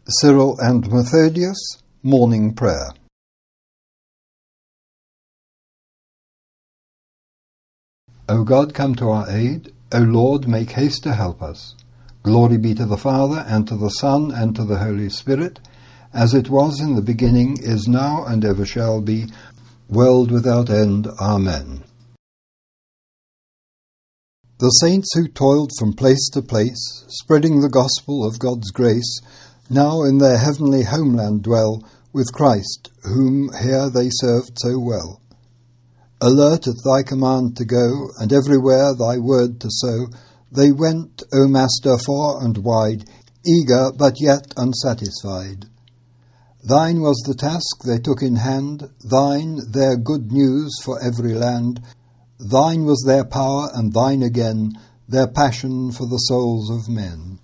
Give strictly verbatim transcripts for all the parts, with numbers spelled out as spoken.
Cyril and Methodius, Morning Prayer. O God, come to our aid. O Lord, make haste to help us. Glory be to the Father, and to the Son, and to the Holy Spirit, as it was in the beginning, is now, and ever shall be, world without end. Amen. The saints who toiled from place to place, spreading the gospel of God's grace, now in their heavenly homeland dwell, with Christ, whom here they served so well. Alert at thy command to go, and everywhere thy word to sow, they went, O Master, far and wide, eager but yet unsatisfied. Thine was the task they took in hand, thine their good news for every land, thine was their power, and thine again, their passion for the souls of men.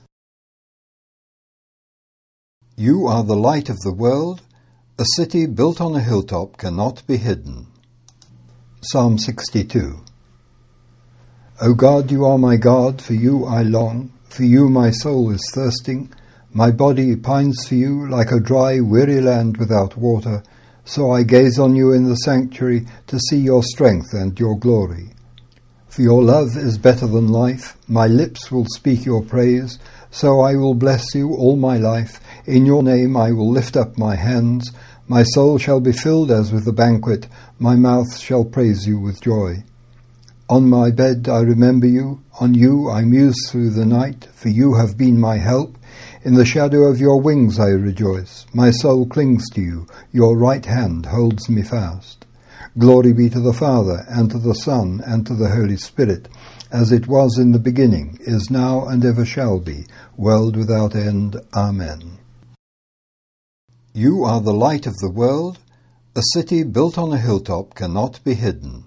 You are the light of the world. A city built on a hilltop cannot be hidden. Psalm sixty-two. O God, you are my God, for you I long, for you my soul is thirsting, my body pines for you like a dry, weary land without water, so I gaze on you in the sanctuary to see your strength and your glory. For your love is better than life, my lips will speak your praise, so I will bless you all my life. In your name I will lift up my hands. My soul shall be filled as with a banquet. My mouth shall praise you with joy. On my bed I remember you. On you I muse through the night, for you have been my help. In the shadow of your wings I rejoice. My soul clings to you. Your right hand holds me fast. Glory be to the Father, and to the Son, and to the Holy Spirit, as it was in the beginning, is now, and ever shall be, world without end. Amen. You are the light of the world. A city built on a hilltop cannot be hidden.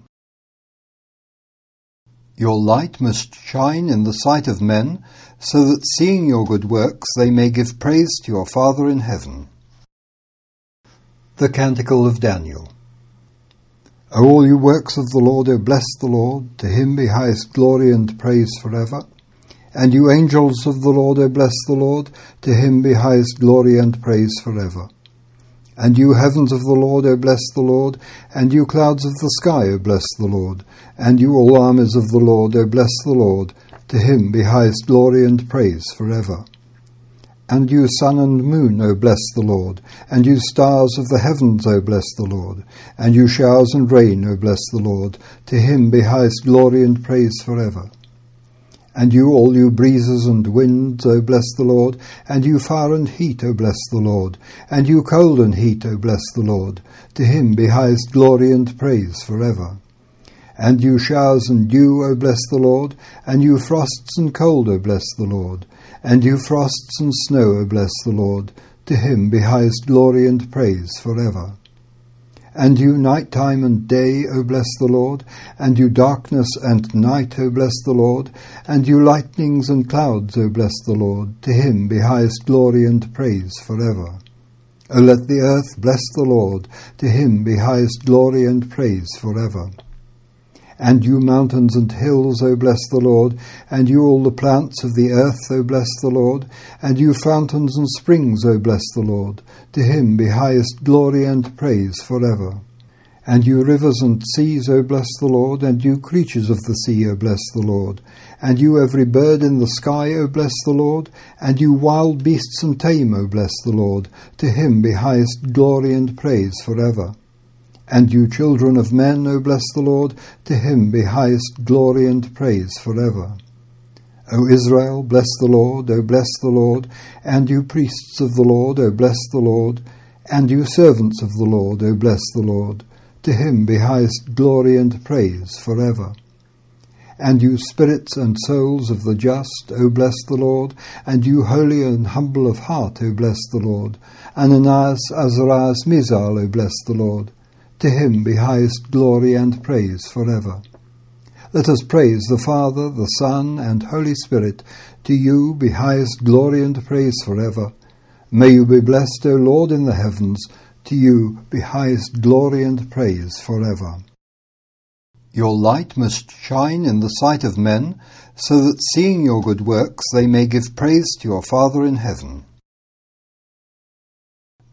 Your light must shine in the sight of men, so that seeing your good works they may give praise to your Father in heaven. The Canticle of Daniel. O all you works of the Lord, O bless the Lord, to him be highest glory and praise forever. And you angels of the Lord, O bless the Lord, to him be highest glory and praise forever. And you heavens of the Lord, O bless the Lord, and you clouds of the sky, O bless the Lord, and you all armies of the Lord, O bless the Lord, to him be highest glory and praise forever. And you sun and moon, O bless the Lord, and you stars of the heavens, O bless the Lord, and you showers and rain, O bless the Lord, to him be highest glory and praise forever. And you, all you breezes and winds, O bless the Lord, and you fire and heat, O bless the Lord, and you cold and heat, O bless the Lord, to him be highest glory and praise forever. And you showers and dew, O bless the Lord, and you frosts and cold, O bless the Lord, and you frosts and snow, O bless the Lord, to him be highest glory and praise forever. And you night time and day, O bless the Lord, and you darkness and night, O bless the Lord, and you lightnings and clouds, O bless the Lord, to him be highest glory and praise forever. O let the earth bless the Lord, to him be highest glory and praise forever. And you mountains and hills, O bless the Lord, and you all the plants of the earth, O bless the Lord, and you fountains and springs, O bless the Lord, to him be highest glory and praise forever. And you rivers and seas, O bless the Lord, and you creatures of the sea, O bless the Lord, and you every bird in the sky, O bless the Lord, and you wild beasts and tame, O bless the Lord, to him be highest glory and praise forever. And you children of men, O bless the Lord, to him be highest glory and praise forever. O Israel, bless the Lord, O bless the Lord, and you priests of the Lord, O bless the Lord, and you servants of the Lord, O bless the Lord, to him be highest glory and praise forever. And you spirits and souls of the just, O bless the Lord, and you holy and humble of heart, O bless the Lord, Ananias, Azarias, Misael, O bless the Lord, to him be highest glory and praise forever. Let us praise the Father, the Son, and Holy Spirit. To you be highest glory and praise forever. May you be blessed, O Lord, in the heavens. To you be highest glory and praise forever. Your light must shine in the sight of men, so that seeing your good works they may give praise to your Father in heaven.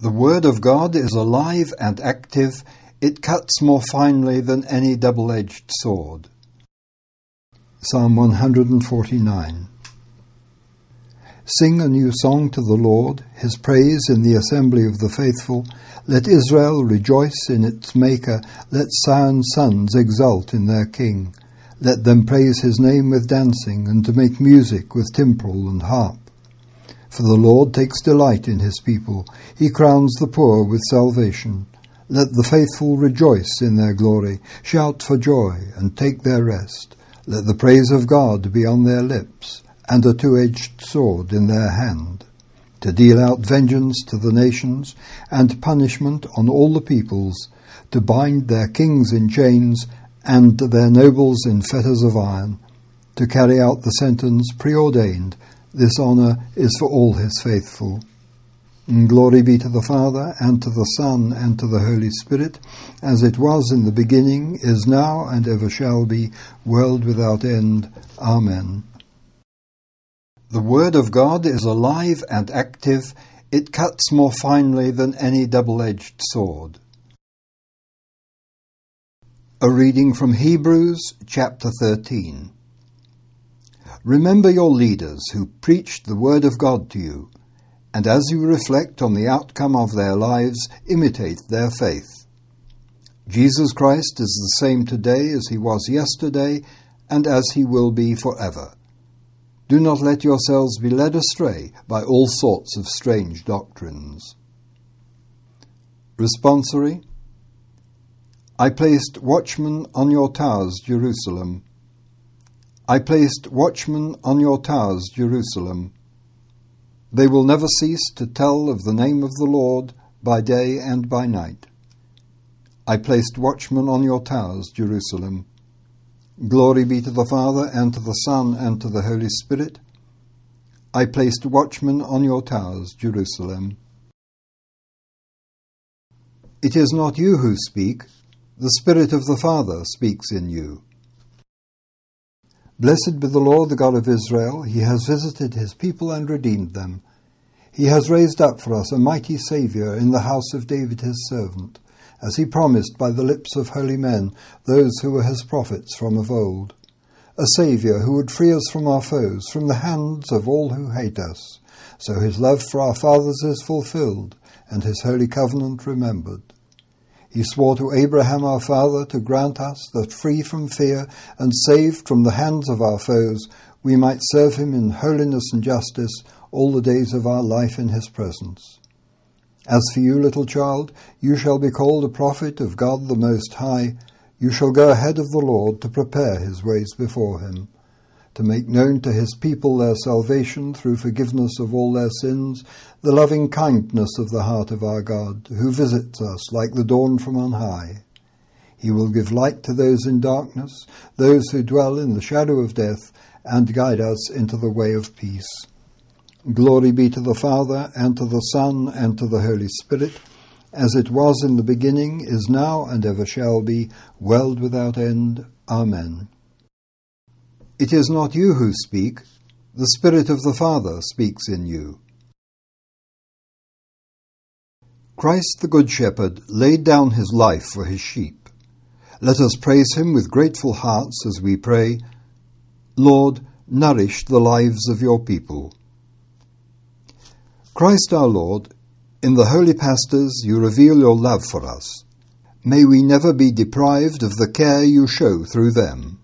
The word of God is alive and active. It cuts more finely than any double-edged sword. Psalm one forty-nine. Sing a new song to the Lord, his praise in the assembly of the faithful. Let Israel rejoice in its Maker. Let Zion's sons exult in their King. Let them praise his name with dancing, and to make music with timbrel and harp. For the Lord takes delight in his people. He crowns the poor with salvation. Let the faithful rejoice in their glory. Shout for joy and take their rest. Let the praise of God be on their lips, and a two-edged sword in their hand, to deal out vengeance to the nations, and punishment on all the peoples, to bind their kings in chains, and their nobles in fetters of iron, to carry out the sentence preordained. This honour is for all his faithful. And glory be to the Father, and to the Son, and to the Holy Spirit, as it was in the beginning, is now, and ever shall be, world without end. Amen. The word of God is alive and active. It cuts more finely than any double-edged sword. A reading from Hebrews chapter thirteen. Remember your leaders who preached the word of God to you, and as you reflect on the outcome of their lives, imitate their faith. Jesus Christ is the same today as he was yesterday, and as he will be forever. Do not let yourselves be led astray by all sorts of strange doctrines. Responsory. I placed watchmen on your towers, Jerusalem. I placed watchmen on your towers, Jerusalem. They will never cease to tell of the name of the Lord by day and by night. I placed watchmen on your towers, Jerusalem. Glory be to the Father, and to the Son, and to the Holy Spirit. I placed watchmen on your towers, Jerusalem. It is not you who speak, the Spirit of the Father speaks in you. Blessed be the Lord, the God of Israel. He has visited his people and redeemed them. He has raised up for us a mighty Saviour in the house of David his servant, as he promised by the lips of holy men, those who were his prophets from of old. A Saviour who would free us from our foes, from the hands of all who hate us. So his love for our fathers is fulfilled, and his holy covenant remembered. He swore to Abraham our father to grant us that, free from fear and saved from the hands of our foes, we might serve him in holiness and justice all the days of our life in his presence. As for you, little child, you shall be called a prophet of God the Most High. You shall go ahead of the Lord to prepare his ways before him, to make known to his people their salvation through forgiveness of all their sins, the loving kindness of the heart of our God, who visits us like the dawn from on high. He will give light to those in darkness, those who dwell in the shadow of death, and guide us into the way of peace. Glory be to the Father, and to the Son, and to the Holy Spirit, as it was in the beginning, is now, and ever shall be, world without end. Amen. It is not you who speak, the Spirit of the Father speaks in you. Christ the Good Shepherd laid down his life for his sheep. Let us praise him with grateful hearts as we pray, Lord, nourish the lives of your people. Christ our Lord, in the holy pastors you reveal your love for us. May we never be deprived of the care you show through them.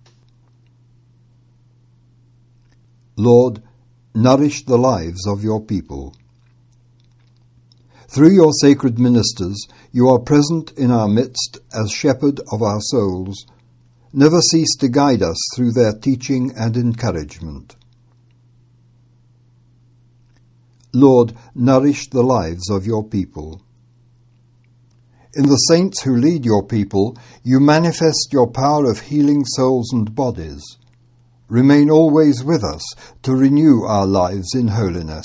Lord, nourish the lives of your people. Through your sacred ministers, you are present in our midst as shepherd of our souls. Never cease to guide us through their teaching and encouragement. Lord, nourish the lives of your people. In the saints who lead your people, you manifest your power of healing souls and bodies. Remain always with us to renew our lives in holiness.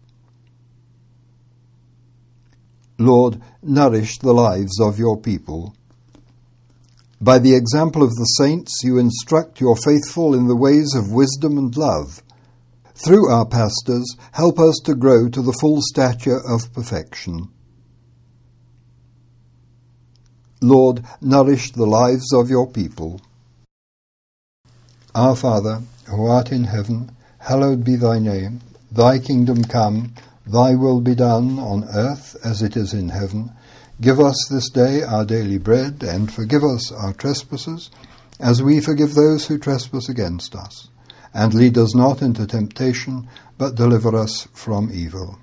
Lord, nourish the lives of your people. By the example of the saints, you instruct your faithful in the ways of wisdom and love. Through our pastors, help us to grow to the full stature of perfection. Lord, nourish the lives of your people. Our Father, who art in heaven, hallowed be thy name. Thy kingdom come, thy will be done on earth as it is in heaven. Give us this day our daily bread, and forgive us our trespasses, as we forgive those who trespass against us. And lead us not into temptation, but deliver us from evil.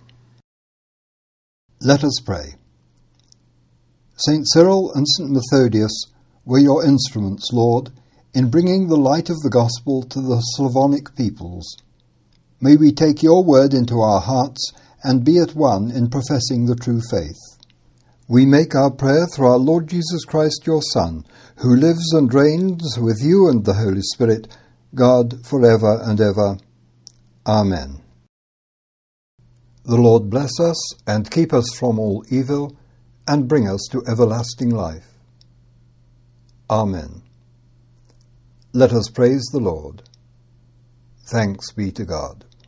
Let us pray. Saint Cyril and Saint Methodius were your instruments, Lord, in bringing the light of the gospel to the Slavonic peoples. May we take your word into our hearts and be at one in professing the true faith. We make our prayer through our Lord Jesus Christ, your Son, who lives and reigns with you and the Holy Spirit, God, for ever and ever. Amen. The Lord bless us and keep us from all evil, and bring us to everlasting life. Amen. Let us praise the Lord. Thanks be to God.